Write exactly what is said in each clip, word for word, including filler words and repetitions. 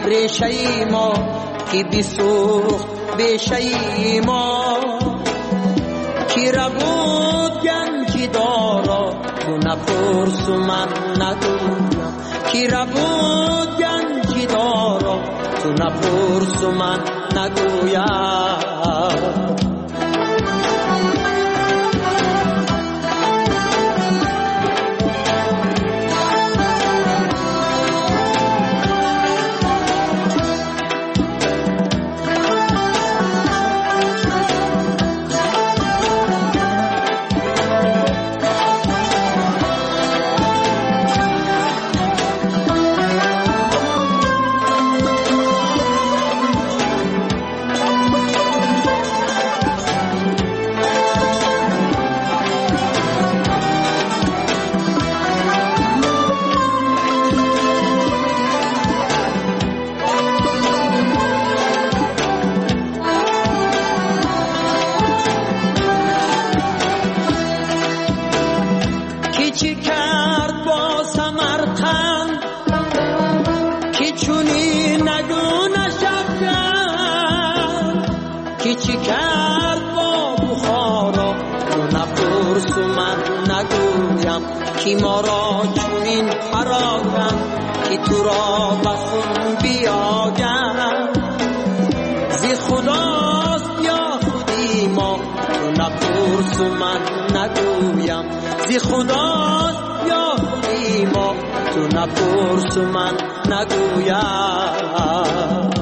ریشه ما کی بسوخت بیشه ما کی را بود گنجی دارا تو نپرس و من نگویم کی را بود گنجی دارا تو نپرس و من نگویم کی ما را چنین پراکن کی تو را بخون بیاگن زی خداست یا خودی ما تو نپرس و من نگویم زی خداست یا خودی ما تو نپرس و من نگویم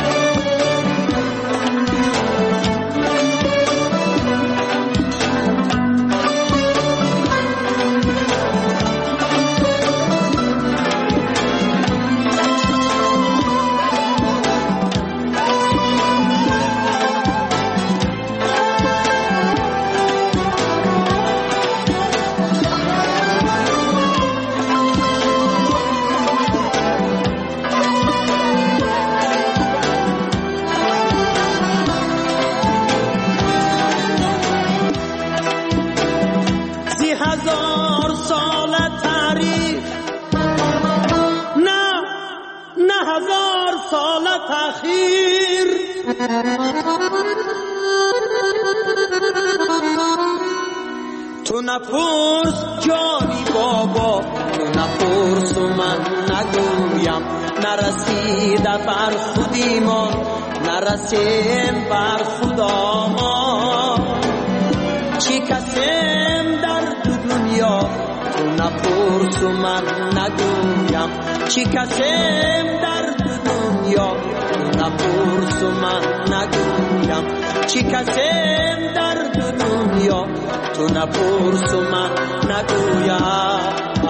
تو نپرس جانی بابا تو نپرس و من نگویم نرسیده بر خودی ما نرسیم بر خدا ما چی کسیم در دو دنیا تو نپرس و من نگویم چی کسیم در دو دنیا تو نپرس و من نگویم چی کسیم در دو دنیا تو نپرس و من نگویم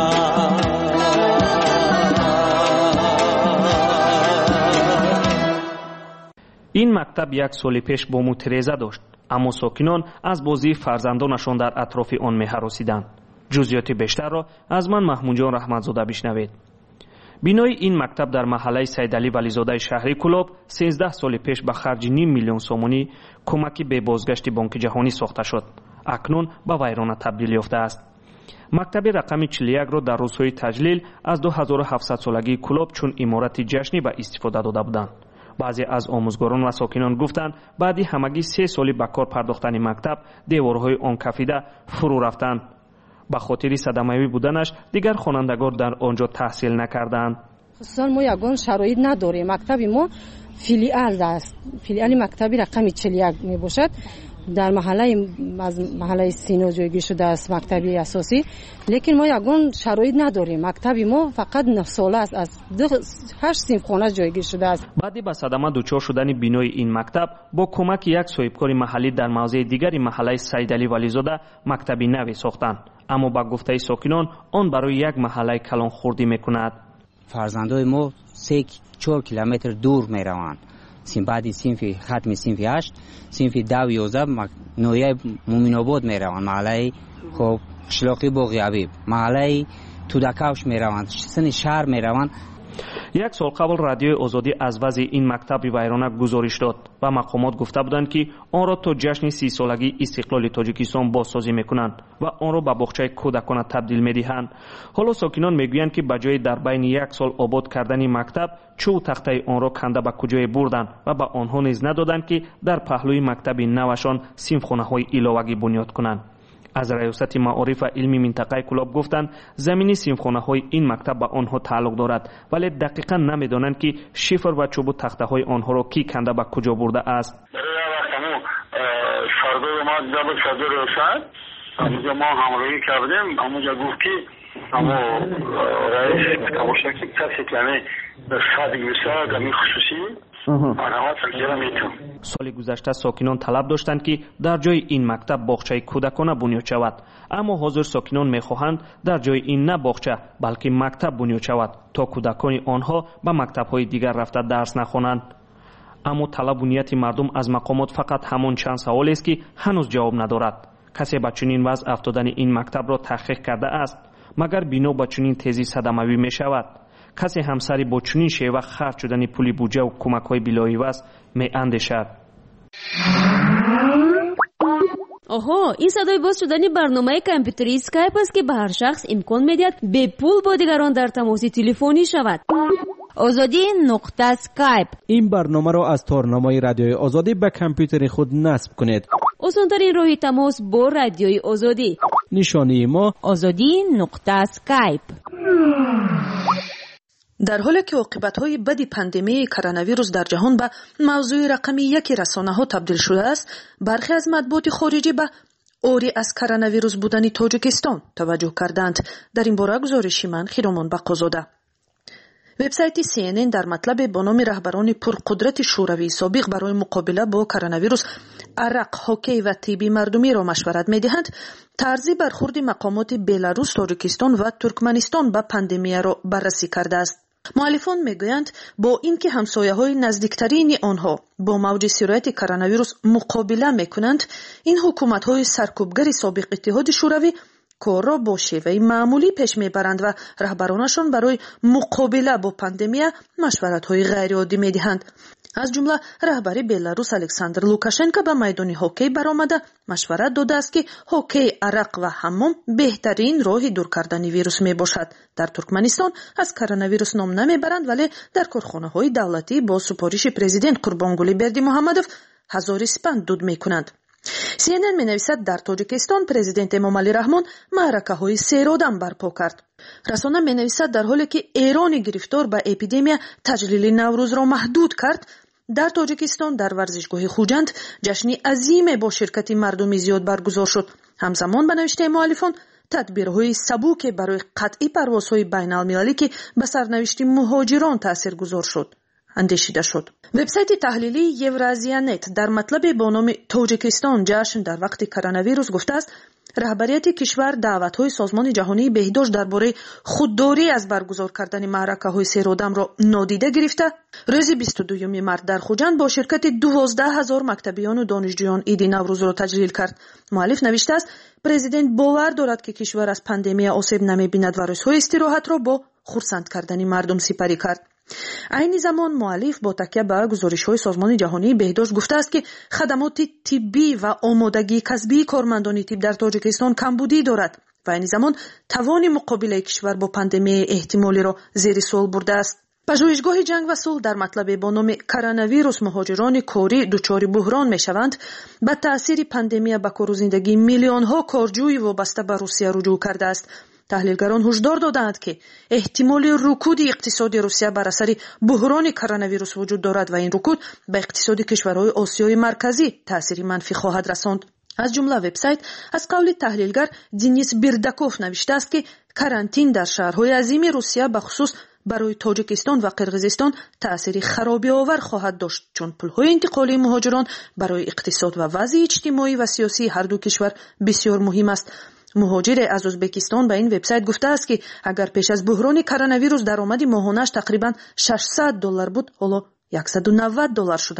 این مکتب یک سال پیش با متریزه داشت، اما ساکنان از بازی فرزندانشان در اطراف آن می‌هراسیدند. جزئیات بیشتر را از من محمود جان رحمتزاده بشنوید. بینای این مکتب در محله سیدعلی ولیزاده شهری کلاب سیزده سال پیش به خرج نیم میلیون سومانی کمکی به بازگشت بانک جهانی ساخته شد. اکنون به ویرانه تبدیل یافته است. مکتب رقم چهل و یک را در روزهای تجلیل از دو هزار و هفتصد سالگی کلاب چون عمارت جشنی به استفاده داده بودند. بعضی از آموزگاران و ساکنان گفتند بعدی همگی سه سالی به کار پرداختن مکتب دیوارهای آن کفیده فرو رفتند. به خاطر صدمه‌ای بودنش دیگر خوانندگان در آنجا تحصیل نکردند. خصوصا ما یگان شرایط نداریم. مکتب ما فیلیال است. فیلیال مکتبی رقم چهل و یک می باشد. در محله از محله سینا جایگیر شده است مکتبی اساسی، لیکن ما یگان شرایط نداریم. مکتبی ما فقط نه ساله است، از هشت صنف خانه جایگیر شده است. بعد به صدمه دچار شدن بینای این مکتب با کمک یک صاحبکار محلی در موضع دیگری محله سیدعلی ولیزاده مکتبی نوی ساختند، اما با گفته ساکنان آن برای یک محله کلان خوردی میکند. فرزندای ما سه چهار کیلومتر دور میروند. سیم بعدی صنف ختم صنف هشت صنف دو یازده نویه مومن آباد میروند، محله خب قشلاقی باقی عبیب، محله تودکوش میروند، سن شهر میروند. як сол қабл радиои озодӣ аз вазъи ин мактаби вайрона гузориш дод ва мақомот гуфта буданд ки онро то ҷашни сисолагии истиқлоли тоҷикистон бозсозӣ мекунанд ва онро ба боғчаи кӯдакона табдил медиҳанд. ҳоло сокинон мегӯянд ки ба ҷои дар байни як сол обод кардани мактаб чӯв тахтаи онро канда ба куҷое бурданд ва ба онҳо низ надоданд ки дар паҳлӯи мактаби навашон синфхонаҳои иловагӣ бунёд кунанд. аз раёсати маориф ва илми минтақаи Кӯлоб гуфтанд замини синфхонаҳои ин мактаб ба онҳо тааллуқ дорад, вале дақиқан намедонанд ки шифр ва чӯбу тахтаҳои онҳоро ки канда ба куҷо бурда аст. сардор омад даби сардор рӯшад ҳамуҷа мо ҳамроҳӣ кардем ҳамуҷа гуфт ки амо раис табоша ки касе ками сад гусад ами хусусӣ соли гузашта сокинон талаб доштанд ки дар ҷои ин мактаб боғчаи кӯдакона бунёд шавад, аммо ҳозир сокинон мехоҳанд дар ҷои ин на боғча балки мактаб бунёд шавад то кӯдакони онҳо ба мактабҳои дигар рафта дарс нахонанд. аммо талабу нияти мардум аз мақомот фақат ҳамон чанд саволест ки ҳанӯз ҷавоб надорад. касе ба чунин вазъ афтодани ин мактабро таҳқиқ карда аст? магар бино ба чунин тезӣ садамавӣ мешавад? касе ҳамсари бо чунин шева харҷ шудани пули буҷаву кӯмакҳои билоиваз меандешад? оҳо, ин садои боз шудани барномаи компютери скайп аст ки ба ҳар шахс имкон медиҳад бепул бо дигарон дар тамоси телефонӣ шавад. озодӣ нуқта скайп. ин барномаро аз торномаи радиои озодӣ ба компютери худ насб кунед. осонтарин роҳи тамос бо радиои озодӣ. нишонии мо озодӣ нуқта скайп. дар ҳоле ки оқибатҳои бади пандемияи коронавирус дар ҷаҳон ба мавзӯи рақами яки расонаҳо табдил шудааст, бархе аз матбуоти хориҷӣ ба ори аз коронавирус будани тоҷикистон таваҷҷӯҳ карданд. дар ин бора гузориши ман Хиромон Бақозода. вебсайти си эн эн дар матлабе бо номи раҳбарони пурқудрати шӯравии собиқ барои муқобила бо коронавирус, арақ, ҳокей ва тибби мардумиро машварат медиҳанд, тарзи бархурди мақомоти Беларус, Тоҷикистон ва Туркманистон ба пандемияро баррасӣ кардааст. муаллифон мегӯянд бо ин ки ҳамсояҳои наздиктарини онҳо бо мавҷи сирояти коронавирус муқобила мекунанд, ин ҳукуматҳои саркӯбгари собиқ иттиҳоди шӯравӣ корро бо шеваи маъмулӣ пеш мебаранд ва раҳбаронашон барои муқобила бо пандемия машваратҳои ғайриоддӣ медиҳанд. аз ҷумла раҳбари Беларус Александр Лукашенко ба майдони ҳокей баромада машварат додааст ки ҳокей, арақ ва ҳаммом беҳтарин роҳи дур кардани вирус мебошад. дар Туркманистон аз коронавирус ном намебаранд, вале дар корхонаҳои давлатӣ бо супориши президент Қурбонгулӣ Бердимуҳаммадов ҳазори спанд дуд мекунанд. си эн эн менависад, дар Тоҷикистон президент Эмомалӣ Раҳмон маъракаҳои серодам барпо кард. расона менависад, дар ҳоле ки Эрони гирифтор ба эпидемия таҷлили Наврӯзро маҳдуд кард, дар Тоҷикистон дар варзишгоҳи Хуҷанд ҷашни азиме бо ширкати мардуми зиёд баргузор шуд. ҳамзамон ба навиштаи муаллифон тадбирҳои сабуке барои қатъи парвозҳои байналмилалӣ ки ба сарнавишти муҳоҷирон таъсиргузор шуд андешида шуд. вебсайти таҳлилии Евразиянет дар матлабе бо номи Тоҷикистон ҷашн дар вақти коронавирус гуфтааст, раҳбарияти кишвар даъватҳои созмони ҷаҳонии беҳдошт дар бораи худдорӣ аз баргузор кардани маъракаҳои серодамро нодида гирифта, рӯзи бисту дуюми март дар Хуҷанд бо ширкати дувоздаҳ ҳазор мактабиёну донишҷӯён иди Наврӯзро таҷлил кард. муаллиф навиштааст, президент бовар дорад ки кишвар аз пандемия осеб намебинад ва рӯзҳои истироҳатро бо хурсанд кардани мардум сипарӣ кард. айни замон муаллиф бо такя ба гузоришҳои созмони ҷаҳонии беҳдошт гуфтааст ки хадамоти тиббӣ ва омодагии касбии кормандони тиб дар Тоҷикистон камбудӣ дорад ва айни замон тавони муқобилаи кишвар бо пандемияи эҳтимолиро зери суол бурдааст. пажӯҳишгоҳи ҷанг ва сулҳ дар матлабе бо номи коронавирус муҳоҷирони корӣ дучори буҳрон мешаванд, ба таъсири пандемия ба кору зиндагии миллионҳо корҷӯи вобаста ба Русия руҷӯъ кардааст. таҳлилгарон ҳушдор доданд ки эҳтимоли рукуди иқтисоди Русия бар асари буҳрони коронавирус вуҷуд дорад ва ин рукуд ба иқтисоди кишварҳои Осиёи марказӣ таъсири манфӣ хоҳад расонд. аз ҷумла вебсайт аз қавли таҳлилгар Денис Бердаков навиштааст ки карантин дар шаҳрҳои азими Русия ба хусус барои Тоҷикистон ва Қирғизистон таъсири харобиовар хоҳад дошт, чун пулҳои интиқолии муҳоҷирон барои иқтисод ва вазъи иҷтимоӣ ва сиёсии ҳарду кишвар бисёр муҳим аст. муҳоҷире аз Ӯзбекистон ба ин вебсайт гуфтааст ки агар пеш аз буҳрони коронавирус даромади моҳонааш тақрибан шашсад доллар буд, ҳоло яксаду навад доллар шудааст.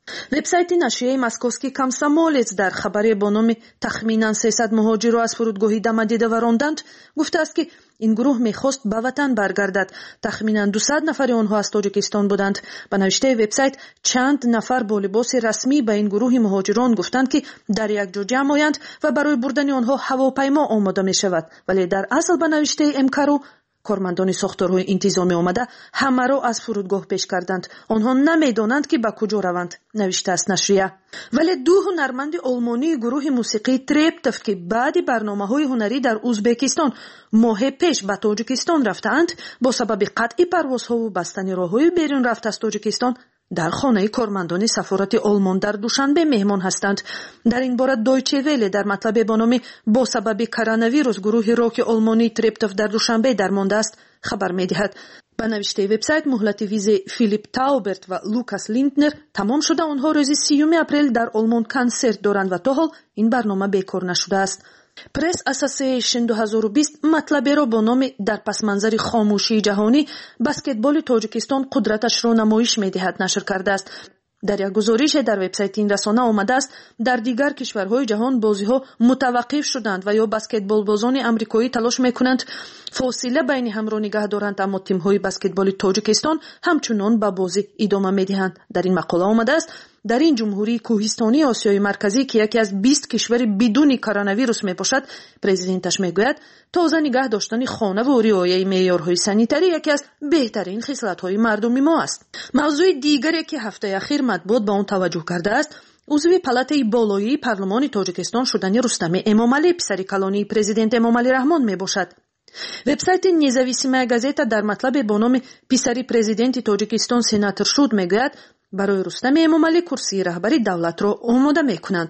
вебсайти нашрияи московский комсомолец дар хабаре бо номи тахминан сесад муҳоҷирро аз фурудгоҳи Дамадида варонданд гуфтааст ки ин гурӯҳ мехост ба ватан баргардад. тахминан дусад нафари онҳо аз тоҷикистон буданд. ба навиштаи вебсайт чанд нафар бо либоси расмӣ ба ин гурӯҳи муҳоҷирон гуфтанд ки дар якҷо ҷамъ оянд ва барои бурдани онҳо ҳавопаймо омода мешавад, вале дар асл ба навиштаи мкру кормандони сохторҳои интизомӣ омада ҳамаро аз фурудгоҳ пеш карданд. онҳо намедонанд ки ба куҷо раванд, навиштааст нашрия. вале ду ҳунарманди олмонии гурӯҳи мусиқии трептов ки баъди барномаҳои ҳунарӣ дар узбекистон моҳе пеш ба тоҷикистон рафтаанд, бо сабаби қатъи парвозҳову бастани роҳҳои берун рафта аз тоҷикистон дар хонаи кормандони сафорати олмон дар душанбе меҳмон ҳастанд. дар ин бора дойче веле дар матлабе бо номи бо сабаби коронавирус гурӯҳи роки олмонии трептов дар душанбе дармондааст хабар медиҳад. ба навиштаи вебсайт муҳлати визаи Филипп Тауберт ва Лукас Линднер тамом шуда, онҳо рӯзи сиюми апрел дар олмон консерт доранд ва то ҳол ин барнома бекор нашудааст. Press Association ду ҳазору бист матлаберо бо номи дар пасманзари хомӯшии ҷаҳонӣ баскетболи Тоҷикистон қудраташро намоиш медиҳад нашр кардааст. дар як гузорише дар вебсайти ин расона омадааст дар дигар кишварҳои ҷаҳон бозиҳо мутаваққиф шуданд ва ё баскетболбозони амрикоӣ талош мекунанд фосила байни ҳамро нигоҳ доранд, аммо тимҳои баскетболи Тоҷикистон ҳамчунон ба бозӣ идома медиҳанд. дар ин мақола омадааст дар ин ҷумҳурии кӯҳистонии Осиёи марказӣ ки яке аз бист кишвари бидуни коронавирус мебошад, президенташ мегӯяд тоза нигоҳ доштани хонаву риояи меъёрҳои санитарӣ яке аз беҳтарин хислатҳои мардуми мо аст. мавзӯи дигаре ки ҳафтаи ахир матбуот ба он таваҷҷӯҳ кардааст, узви палатаи болоии парлумони Тоҷикистон шудани Рустами Эмомалӣ, писари калонии президент Эмомалӣ Раҳмон мебошад. вебсайти независимая газета дар матлабе бо номи писари президенти Тоҷикистон сенатор шуд мегӯяд барои Рустами Эмомалӣ курсии раҳбари давлатро омода мекунанд.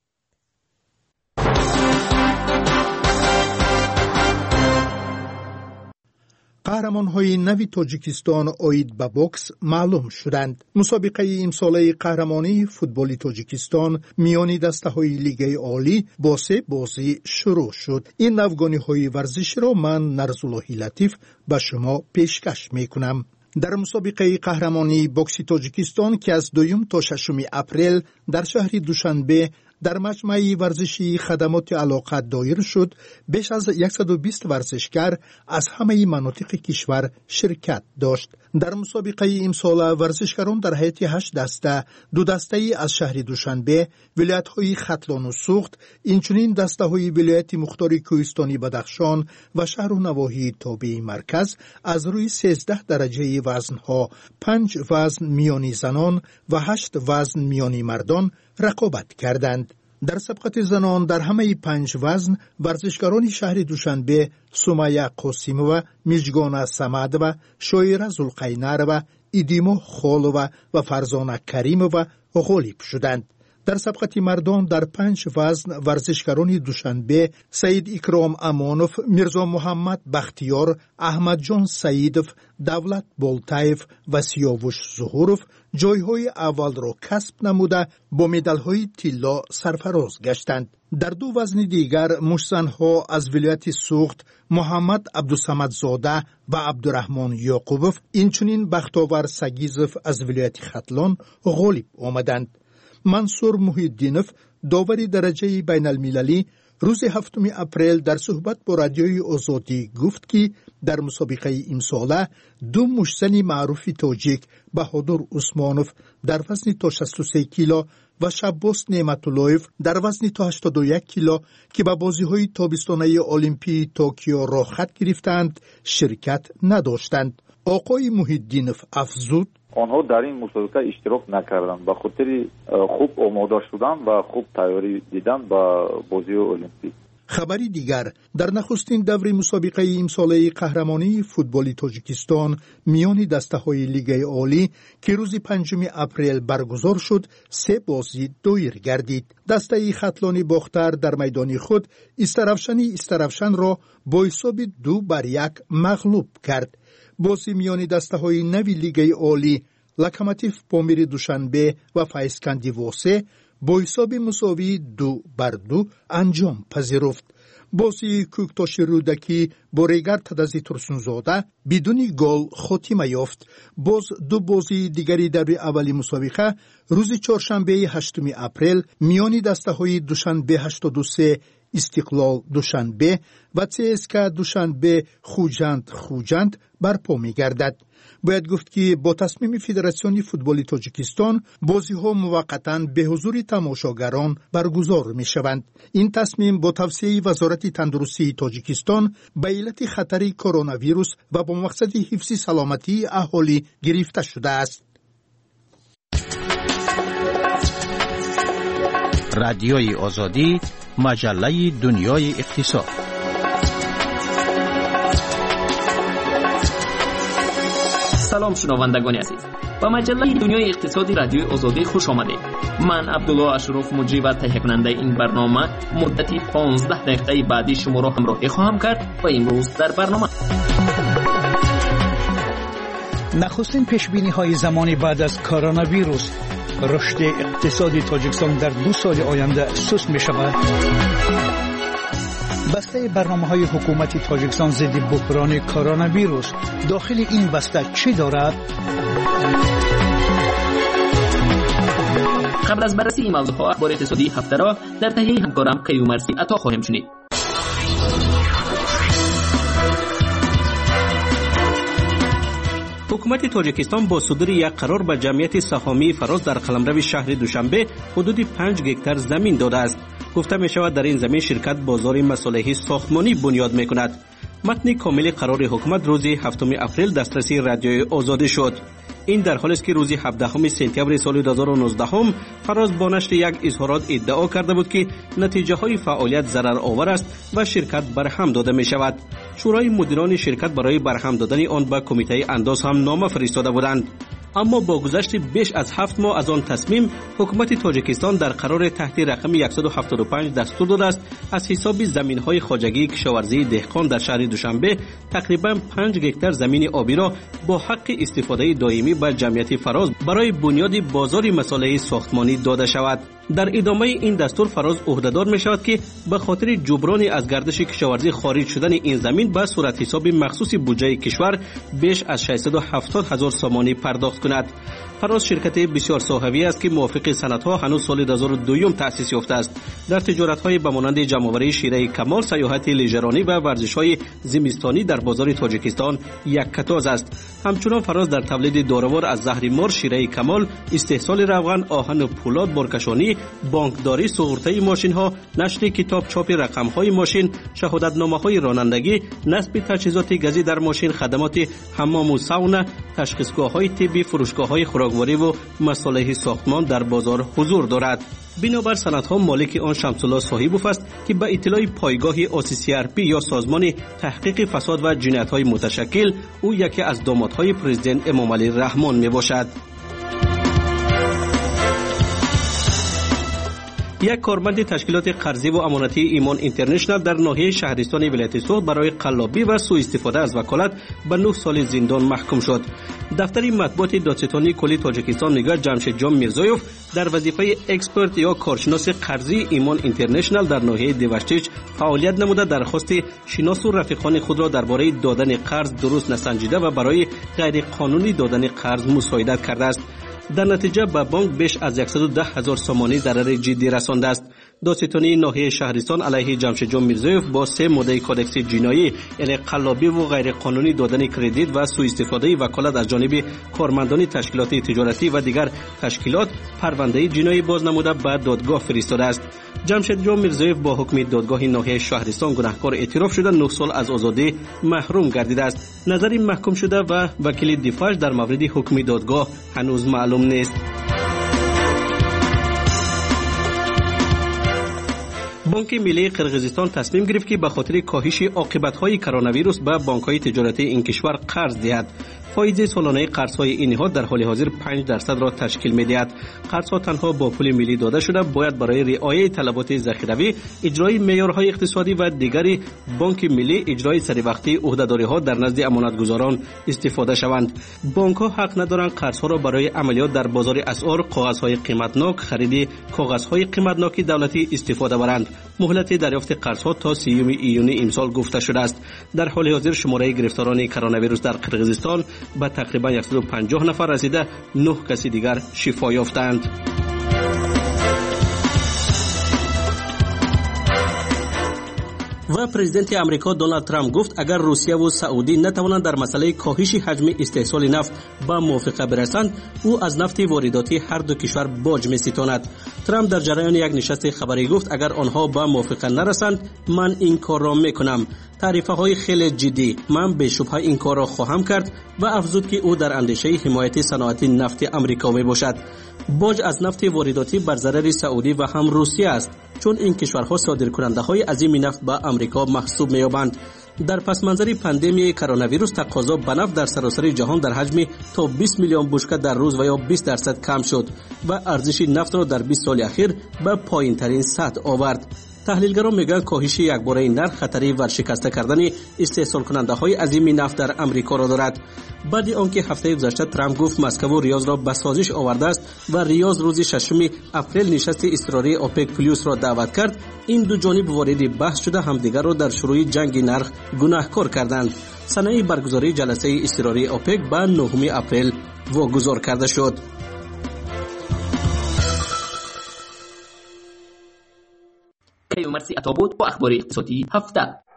қаҳрамонҳои нави Тоҷикистон оид ба бокс маълум шуданд. мусобиқаи имсолаи қаҳрамонии футболи Тоҷикистон миёни дастаҳои лигаи олӣ бо се бозӣ шурӯъ шуд. ин навгониҳои варзиширо ман Нарзуллоҳи Латиф ба шумо пешкаш мекунам. дар мусобиқаи қаҳрамонии бокси Тоҷикистон ки аз дуюм то шашуми апрел дар шаҳри Душанбе дар маҷмаи варзишии хадамоти алоқа доир шуд, беш аз яксаду бист варзишгар аз ҳамаи манотиқи кишвар ширкат дошт. дар мусобиқаи имсола варзишгарон дар ҳайати ҳашт даста, ду дастаи аз шаҳри Душанбе, вилоятҳои Хатлону Суғд, инчунин дастаҳои вилояти Мухтори Кӯҳистони Бадахшон ва шаҳру навоҳии Тобеи Марказ аз рӯи сездах дараҷаи вазнҳо, панҷ вазн миёни занон ва ҳашт вазн миёни мардон рақобат карданд. дар сабқати занон дар ҳамаи панҷ вазн варзишгарони шаҳри Душанбе Сумайя Қосимова, Мижгона Самадова, Шоира Зулқайнарова, Идимо Холова ва Фарзона Каримова ғолиб шуданд. дар сабқати мардон дар панҷ вазн варзишгарони Душанбе Саид Икром Амонов, Мирзо Муҳаммад Бахтиёр, Аҳмадҷон Саидов, Давлат Болтаев ва Сиёвуш Зуҳуров ҷойҳои аввалро касб намуда бо медалҳои тилло сарфароз гаштанд. дар ду вазни дигар мушзанҳо аз вилояти Суғд Муҳаммад Абдусамадзода ва Абдураҳмон Ёқубов, инчунин Бахтовар Сагизов аз вилояти Хатлон ғолиб омаданд. Мансур Муҳиддинов, довари дараҷаи байналмилалӣ, рӯзи ҳафтуми апрел дар суҳбат бо радиои Озодӣ гуфт ки дар мусобиқаи имсола ду мушзани маъруфи тоҷик Баҳодур Усмонов дар вазни то шасту се кило ва Шаббос Неъматуллоев дар вазни то ҳаштоду як кило ки ба бозиҳои тобистонаи Олимпии Токио рохат гирифтанд, ширкат надоштанд. оқои Муҳиддинов афзуд: онҳо дар ин мусобиқа иштирок накарданд ба хотири хуб омода шудан ва хуб тайёрӣ дидан ба бозиҳои олимпӣ. хабари дигар, дар нахустин даври мусобиқаи имсолаи қаҳрамонии футболи Тоҷикистон миёни дастаҳои лигаи олӣ ки рӯзи панҷуми апрел баргузор шуд, се бозӣ доир гардид. дастаи Хатлони Бохтар дар майдони худ Истаравшани Истаравшанро бо ҳисоби ду бар як мағлуб кард. бозӣ миёни дастаҳои нави лигаи олӣ Локомотив Помири Душанбе ва Файзканди Восе бо ҳисоби мусовии ду бар ду анҷом пазируфт. بازی کوکتاش رودکی با ریگر تدزی ترسونزاده بدون گل خاتمه یافت. باز دو بازی دیگری در اولی مسابقه روز چهارشنبه هشتم اپریل میان دسته‌های دوشنبه هشتاد و سه استقلال دوشنبه و سی‌اس‌کا دوشنبه خوجند خوجند برپا می‌گردد. باید گفت که با تصمیم فدراسیون فوتبال تاجیکستان بازی ها موقتاً به حضور تماشاگران برگزار می شوند. این تصمیم با توصیه وزارت تندرستی تاجیکستان به علت خطر کرونا ویروس و با مقصد حفظ سلامتی اهالی گرفته شده است. رادیوی آزادی، مجله دنیای اقتصاد. سلام شنوندگان عزیز، با مجله دنیای اقتصادی رادیوی آزادی خوش آمدید. من عبدالله اشرف مجری و تهیه کننده این برنامه مدتی پانزده دقیقه بعدی شما را همراهی خواهم کرد و امروز در برنامه نخستین پیشبینی های زمانی بعد از کرونا ویروس، رشد اقتصادی تاجیکستان در دو سال آینده سست می شود. بسته برنامه های حکومت تاجیکستان ضد بحران کرونا ویروس داخل این بسته چی دارد؟ قبل از بررسی این موضوع ها اخبار اقتصادی هفته را در تهیه همکارم کیومرثی عطا خواهیم شنید. حکومت تاجیکستان با صدور یک قرار به جمعیت سهامی فراز در قلمرو شهر دوشنبه حدود پنج گکتار زمین داده است. گفته می شود در این زمین شرکت بازار مصالح ساختمانی بنیاد می کند. متن کامل قرار حکومت روز هفتم اپریل دسترسی رادیوی آزادی شد. این در حالی است که روز هفدهم سپتامبر سال دو هزار و نوزده فراز با نشر یک اظهارات ادعا کرده بود که نتیجه های فعالیت ضرر آور است و شرکت برهم داده می شود. شورای مدیران شرکت برای برهم دادن آن به کمیته انداز هم نامه فرستاده بودند. اما با گذشت بیش از هفت ماه از آن تصمیم، حکومت تاجیکستان در قرار تحت رقم صد و هفتاد و پنج دستور داده است از حساب زمین‌های خواجگی کشاورزی دهقان در شهر دوشنبه تقریباً پنج گکتار زمین آبی را با حق استفاده دائمی به جمعیت فراز برای بنیاد بازار مصالح ساختمانی داده شود. در ادامه این دستور فراز عهدهدار می شود که به خاطر جبران از گردش کشاورزی خارج شدن این زمین به صورت حساب مخصوص بودجه کشور بیش از ششصد و هفتاد هزار سامانی پرداخت کند. فراز شرکت بسیار صاحبی است که موافق سندها هنوز سال دو هزار و دو تأسیس یافته است. در تجارت‌های به مانند جمع‌آوری شیره کمال، سیاحت لیژرانی و ورزش‌های زمستانی در بازار تاجیکستان یک کتاز است. همچنین فراز در تولید داروار از زهر مار، شیره کمال، استحصال روغن، آهن و پولاد، بارکشانی، بانکداری، سوغورته ماشین‌ها، نشر کتاب، چاپ رقم‌های ماشین، شهادتنامه‌های رانندگی، نصب تجهیزات گازی در ماشین، خدمات حمام و ساونا، تشخیصگاه‌های طبی، فروشگاه‌های خوراکواری و مصالح ساختمان در بازار حضور دارد. بنابر سندها مالک آن شمس‌الله صاحبوف است که به اطلاع پایگاه آسی سی آر پی یا سازمان تحقیق فساد و جنایت‌های متشکل او یکی از دامادهای پرزیدنت امام علی رحمان میباشد. یک کارمند تشکیلات قرضی و امانتی ایمان اینترنشنال در ناحیه شهرستان ولایت سوخت برای قلابی و سوء استفاده از وکالت به نه سال زندان محکوم شد. دفتر مطبوعات دادستانی کلی تاجیکستان نگاه جمشید جان میرزایوف در وظیفه اکسپرت یا کارشناس قرضی ایمان اینترنشنال در ناحیه دیوشتیچ فعالیت نموده درخواست شناس و رفیقان خود را درباره دادن قرض درست نسنجیده و برای غیر قانونی دادن قرض مساعدت کرده است. در نتیجه به بانک بیش از صد و ده هزار سامانی ضرر جدی رسانده است. دادستانی ناحیه شهرستان علیه جمشید جان میرزایوف با سه ماده کودکس جنایی یعنی قلابی و غیر قانونی دادن کردیت و سوء استفاده وکالت از جانب کارمندان تشکیلات تجارتی و دیگر تشکیلات پرونده جنایی باز نموده به دادگاه فرستاده است. جمشید جان میرزایوف با حکم دادگاه ناحیه شهرستان گناهکار اعتراف شده نه سال از آزادی محروم گردیده است. نظر محکوم شده و وکیل دفاع در مورد حکم دادگاه هنوز معلوم نیست. بانک ملی قرقیزستان تصمیم گرفت که به خاطر کاهش عاقبت‌های کرونا ویروس به بانک‌های تجارتی این کشور قرض دهد. فایده سالانه قرض‌های این نهاد در حال حاضر پنج درصد را تشکیل می‌دهد. قرض‌ها تنها با پول ملی داده شده باید برای رعایت طلبات ذخیروی، اجرای معیارهای اقتصادی و دیگری بانک ملی اجرای سریوقتی عهده‌داری‌ها در نزد امانتگزاران استفاده شوند. بانک‌ها حق ندارند قرض‌ها را برای عملیات در بازار اسعار، کاغذهای قیمتناک، خرید کاغذهای قیمتناک دولتی استفاده برند. مهلت دریافت قرضها تا سیوم ایون امسال گفته شده است. در حال حاضر شماره گرفتاران کرونا ویروس در قرقیزستان به تقریبا صد و پنجاه نفر رسیده، نه کسی دیگر شفا یافتند. و پرزیدنت امریکا دونالد ترامپ گفت اگر روسیه و سعودی نتوانند در مسئله کاهش حجم استحصال نفت به موافقه برسند، او از نفت وارداتی هر دو کشور باج می‌ستاند. ترامپ در جریان یک نشست خبری گفت اگر آنها به موافقه نرسند من این کار را میکنم. تعرفه های خیلی جدی، من به شبهه این کار را خواهم کرد و افزود که او در اندیشه حمایت صنعت نفت امریکا می باشد. باج از نفت وارداتی بر ضرر سعودی و هم روسیه است، چون این کشورها صادرکننده های عظیم نفت به امریکا محسوب می‌یابند. در پس منظر پاندمی کرونا ویروس تقاضا به نفت در سراسر جهان در حجم تا بیست میلیون بشکه در روز و یا بیست درصد کم شد و ارزش نفت را در بیست سال اخیر به پایین ترین سطح آورد. تحلیلگران میگویند کاهش یکباره نرخ خطری ورشکسته کردن استحصال کننده های عظیم نفت در امریکا را دارد. بعد آنکه هفته گذشته ترامپ گفت مسکو و ریاض را به سازش آورده است و ریاض روز ششم اپریل نشست اضطراری اوپک پلیس را دعوت کرد، این دو جانب وارد بحث شده همدیگر را در شروع جنگ نرخ گناهکار کردند. صحنه برگزاری جلسه اضطراری اوپک به نهم اپریل واگذار کرده شد. مرسی عطا بود با اخبار اقتصادی هفته.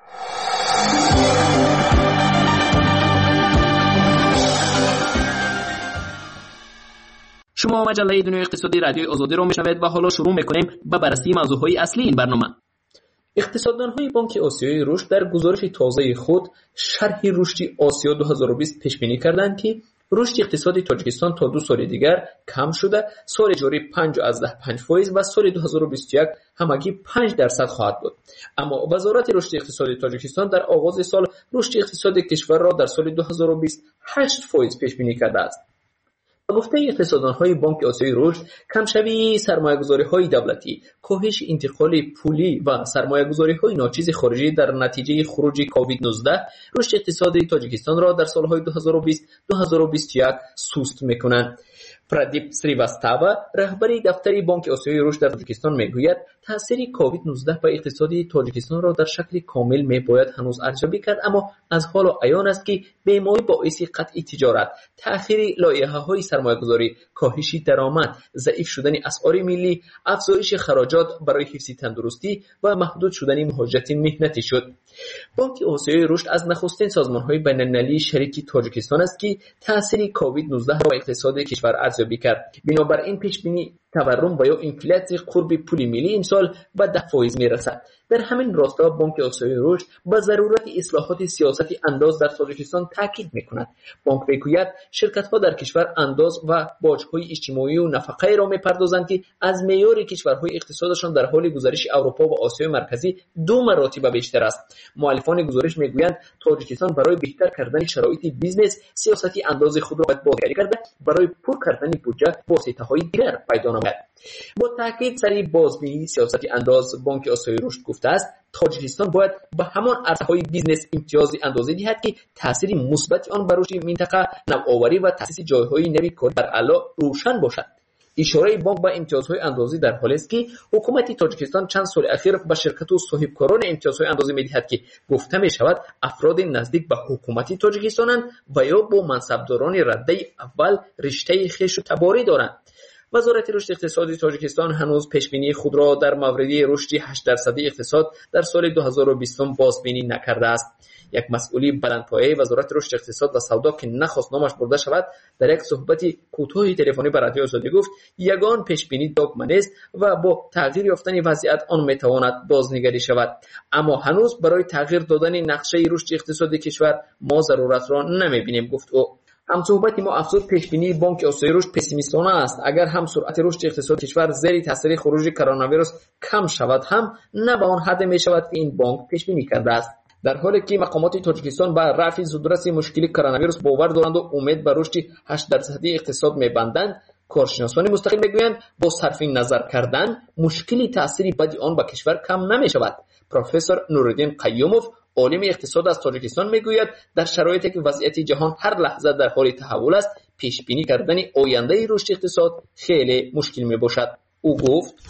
شما مجله دنیای اقتصادی رادیوی آزادی را میشنوید و حالا شروع میکنیم با بررسی موضوعهای اصلی این برنامه. اقتصاددانهای بانک آسیای رشد در گزارش تازه خود شرح رشد آسیا دو هزار و بیست پیش بینی کردند که رشد اقتصادی تاجیکستان تا دو سال دیگر کم شده، سال جاری پنج و پنج فیصد و سال دو هزار و بیست و یک همگی پنج درصد خواهد بود. اما وزارت رشد اقتصادی تاجیکستان در آغاز سال رشد اقتصادی کشور را در سال دو هزار و بیست هشت فیصد پیش بینی کرده است. به گفته اقتصاددانهای بانک آسیای رشد، کمشوی سرمایه‌گذاری‌های دولتی، کاهش انتقال پولی و سرمایه‌گذاری‌های ناچیز خارجی در نتیجه خروج کووید نوزده رشد اقتصادی تاجیکستان را در سال‌های دو هزار و بیست دو هزار و بیست و یک سست می‌کنند. پردیپ سریواستاوا رهبری دفتر بانک آسیای رشد در تاجیکستان میگوید تاثیر کووید نوزده بر اقتصادی تاجیکستان را در شکل کامل میباید هنوز ارزیابی کرد، اما از حال عیان است که بیماری باعث قطع تجارت، تأخیر لایحه‌های سرمایه‌گذاری، کاهش درآمد، ضعیف شدن اسعار ملی، افزایش خراجات برای حفظ تندرستی و محدود شدن مهاجرت مهنتی شد. بانک آسیای رشد از نخستین سازمان‌های بین‌المللی شریک تاجیکستان است که تاثیر کووید نوزده را بر اقتصاد کشور ارزیابی کرد. بنابراین پیش بینی تورم و یا انفلاسی قرب پول ملی امسال به ده فیصد میرسد. در همین راستا بانک آسیای رشد به ضرورت اصلاحات سیاست انداز در تاجیکستان تاکید میکند. بانک میگوید شرکت‌ها در کشور انداز و باج‌های اجتماعی و نفقه را میپردازند که از معیار کشورهای اقتصادشان در حال گزارش اروپا و آسیای مرکزی دو مراتب بیشتر است. مؤلفان گزارش میگویند تاجیکستان برای بهتر کردن شرایط بیزنس سیاستی انداز خود را باید بازگردی کرده، برای پر کردن بودجه واسطه‌های دیگر پیدا نماید. با تاکید سری بازبینی سیاستی انداز بانک آسیای رشد گفته است تاجیکستان باید به همان عرصه‌های بیزنس امتیاز اندازه دهد که تاثیر مثبت آن بر رشد منطقه، نوآوری و تأسیس جایهای نوی کاری بر اعلی روشن باشد. اشاره بانک به امتیازهای اندازی در حالی است که حکومت تاجیکستان چند سال اخیر به شرکت و صاحبکاران امتیازهای اندازی می‌دهد که گفته می‌شود افراد نزدیک به حکومت تاجیکستانند و یا با منصبداران رده اول رشته خویش و تباری دارند. وزارت رشد اقتصادی تاجیکستان هنوز پیشبینی خود را در مورد رشد هشت درصدی اقتصاد در سال دو هزار و بیست بازبینی نکرده است. یک مسئولی بلندپایه وزارت رشد اقتصاد و سودا که نخواست نامش برده شود در یک صحبت کوتاه تلفنی با رادیو آزادی گفت یگان پیشبینی دگمه است و با تغییر یافتن وضعیت آن میتواند بازنگری شود، اما هنوز برای تغییر دادن نقشه رشد اقتصادی کشور ما ضرورت را نمیبینیم، گفت او. هم صحبت ما افزود پیشبینی بانک آسیای رشد پسیمیستانه است. اگر هم سرعت رشد اقتصاد کشور زیر تاثیر خروج کرونا ویروس کم شود هم نه به آن حد می شود که این بانک پیشبینی کرده است. در حالی که مقامات تاجیکستان با رفع زودرس مشکل کرونا ویروس باور دارند و امید به رشد هشت درصدی اقتصاد می‌بندند، کارشناسان مستقل میگویند با صرف نظر کردن مشکلی تأثیری بدی آن به کشور کم نمی شود. پروفسور نورالدین قیوموف عالم اقتصاد از تاجیکستان میگوید در شرایطی که وضعیت جهان هر لحظه در حال تحول است پیش بینی کردن آینده رشد اقتصاد خیلی مشکل می باشد. او گفت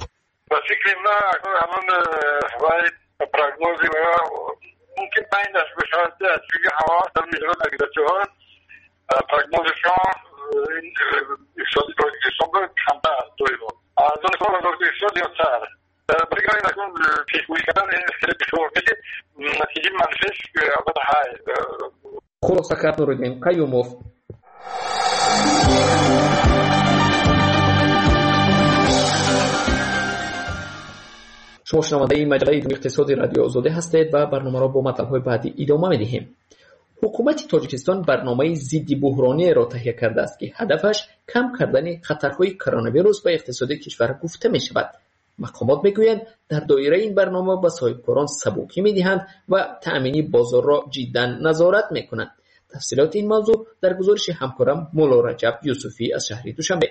و فکر ما الان وای پروگنوزی و ممکن پایینش بشود چون هوا در میزان نگرانجویان پروگنوزشان این اقتصادی تاجیکستان رو کمتر دویدون از اون سال از اقتصاد زیادتر برای نکن پیشگویی کردن این خیلی بسیار که نتیجه منفیش البته های خلاصه کرد نوردین قیوموف. شما شنونده این مجله اقتصادی رادیو آزادی هستید و برنامه را با مطلب‌های بعدی ادامه می‌دهیم. حکومت تاجیکستان برنامه ضد بحرانی را تهیه کرده است که هدفش کم کردن خطرهای کرونا ویروس به اقتصاد کشور گفته می‌شود. مقامات میگویند در دایره این برنامه به صاحبکاران سبوکی می‌دهند و تأمین بازار را جداً نظارت می‌کنند. تفصیلات این موضوع در گزارش همکارم مولا رجب یوسفی از شهر دوشنبه.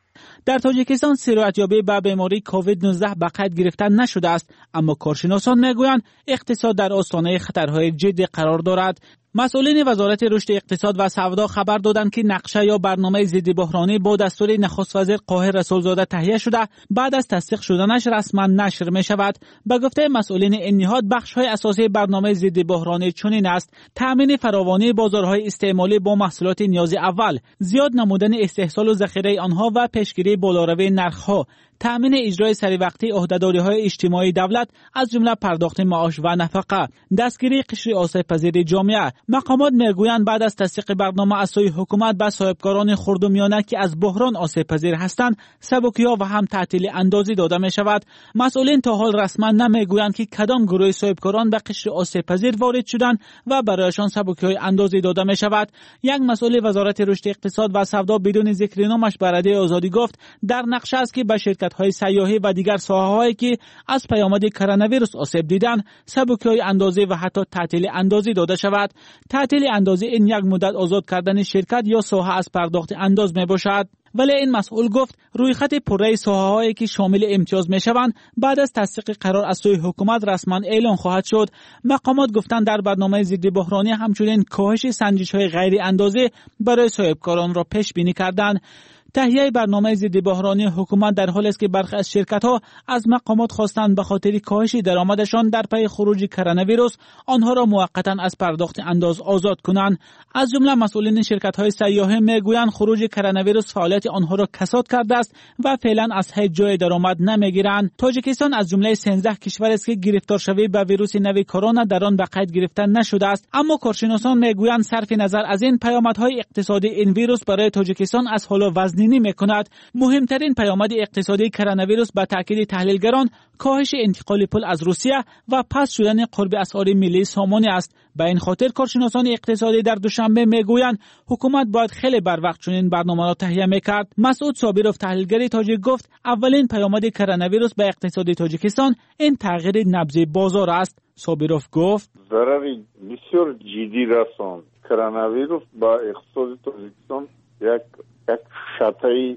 در تاجیکستان سرایت‌یابی به بیماری کووید نوزده به قید گرفته نشده است، اما کارشناسان میگویند اقتصاد در آستانه خطرهای جدی قرار دارد. مسئولین وزارت رشد اقتصاد و سودا خبر دادند که نقشه یا برنامه ضد بحرانی با دستور نخست وزیر قاهر رسولزاده تهیه شده بعد از تصدیق شدنش رسما نشر می شود. به گفته مسئولین این نهاد بخش‌های اساسی برنامه ضد بحرانی چنین است: تأمین فراوانی بازارهای استعمالی با محصولات نیاز اول، زیاد نمودن استحصال و ذخیره آنها و پیشگیری بالاروی نرخ‌ها، تأمین اجرای سریع عهده‌داری‌های اجتماعی دولت از جمله پرداخت معاش و نفقه، دستگیری قشر آسیب‌پذیر جامعه. مقامات میگویند بعد از تصدیق برنامه از سوی حکومت به صاحبکاران خرد و میانه که از بحران آسیب‌پذیر هستند سبوکی‌ها و هم تعطیل اندازی داده می شود. مسئولین تا حال رسما نمیگویند که کدام گروه صاحبکاران به قشر آسیب‌پذیر وارد شدند و برایشان سبوکی‌های اندازی داده می شود. یک مسئول وزارت رشد اقتصاد و سودا بدون ذکر نامش به رادیو آزادی گفت در نقشه است که به شرکت‌های سیاحی و دیگر ساحه‌هایی که از پیامد کرونا ویروس آسیب دیدند سبوکی‌های اندازی و حتی تعطیل اندازی داده شود. تعطیل اندازی این یک مدت آزاد کردن شرکت یا ساحه از پرداخت انداز می باشد. ولی این مسئول گفت روی خط پره ساحه‌هایی که شامل امتیاز می‌شوند بعد از تصدیق قرار از سوی حکومت رسما اعلام خواهد شد. مقامات گفتند در برنامه ضد بحرانی همچنین کاهش سنجش‌های غیر اندازه برای صاحبکاران را پیش بینی کردند. تهیه برنامه ضد بحرانی حکومت در حالی است که برخی از شرکت‌ها از مقامات خواستند به خاطر کاهش درآمدشان در پی خروج کرونا ویروس آنها را موقتا از پرداخت انداز آزاد کنند. از جمله مسئولین شرکت‌های سیاحی میگویند خروج کرونا ویروس فعالیت آنها را کساد کرده است و فعلا از هیچ جای درآمد نمیگیرند. تاجیکستان از جمله سیزده کشور است که گرفتار شوی به ویروس نو کرونا در آن به قید گرفته نشده است، اما کارشناسان میگویند صرف نظر از این پیامدهای اقتصادی این ویروس برای تاجیکستان از حال وزنی می‌کند. مهمترین پیامد اقتصادی کرونا ویروس به تاکید تحلیلگران کاهش انتقال پول از روسیه و پس شدن قرب اسعار ملی سامانی است. به این خاطر کارشناسان اقتصادی در دوشنبه میگویند حکومت باید خیلی بر وقت چنین برنامه را تهیه میکرد. مسعود صابروف تحلیلگر تاجیک گفت اولین پیامد کرونا ویروس به اقتصاد تاجیکستان این تغییر نبض بازار است. صابروف گفت ضرری بسیار جدی رساند. کرونا ویروس با اقتصاد تاجیکستان یک یک شتای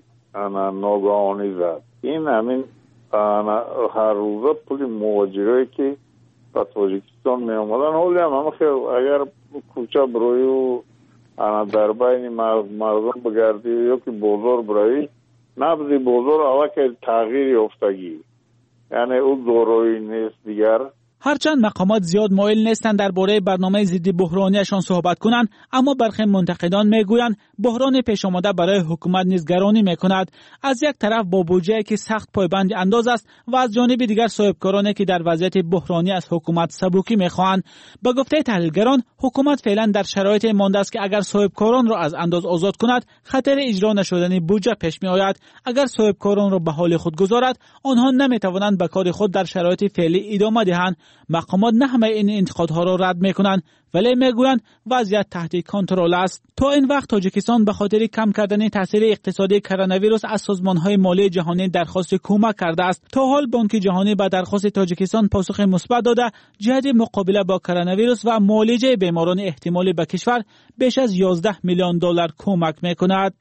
ناگهانی زد. این همین هر روزه پول مهاجرایی که به تاجیکستان می آمدن حالی هم همه خیلی اگر کوچه برای و در بین مردم بگردی یا که بازار برای نبض بازار اول که تغییر افتگی یعنی او دارایی نیست دیگر. هرچند مقامات زیاد مایل نیستند درباره برنامه ضد بحرانیشان صحبت کنند، اما برخی منتقدان میگویند بحران پیش آمده برای حکومت نگرانی میکند. از یک طرف با بودجه که سخت پایبند انداز است و از جانب دیگر صاحبکارانی که در وضعیت بحرانی از حکومت سبوکی میخواهند. به گفته تحلیلگران حکومت فعلا در شرایط مانده است که اگر صاحبکاران را از انداز آزاد کند خطر اجرا نشدن بودجه پیش میآید. اگر صاحبکاران را به حال خود گذارد آنها نمیتوانند به کار خود در شرایط فعلی ادامه دهند. مقامات نه همه این انتقادها را رد میکنند، ولی میگویند وضعیت تحت کنترل است. تا این وقت تاجیکستان به خاطر کم کردن تاثیر اقتصادی کرونا ویروس از سازمان‌های مالی جهانی درخواست کمک کرده است. تا حال بانک جهانی به درخواست تاجیکستان پاسخ مثبت داده جهت مقابله با کرونا ویروس و معالجه بیماران احتمالی به کشور بیش از یازده میلیون دلار کمک میکند.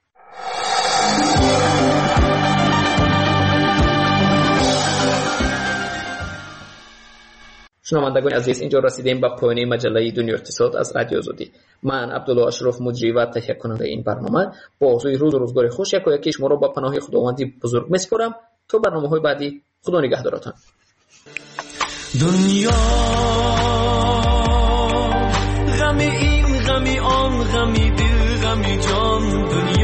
شنوندگان عزیز، اینجا رسیدیم به پایان مجله دنیا اقتصاد از رادیو آزادی. من عبدالله اشرف مجری و تهیه کننده این برنامه با آرزوی روز و روزگار خوش یک و یکی شما را به پناه خداوند بزرگ میسپارم. تا برنامه‌های بعدی خدا نگهدارتان. دنیا غم این غمی آن غمی دل غمی جان دنیا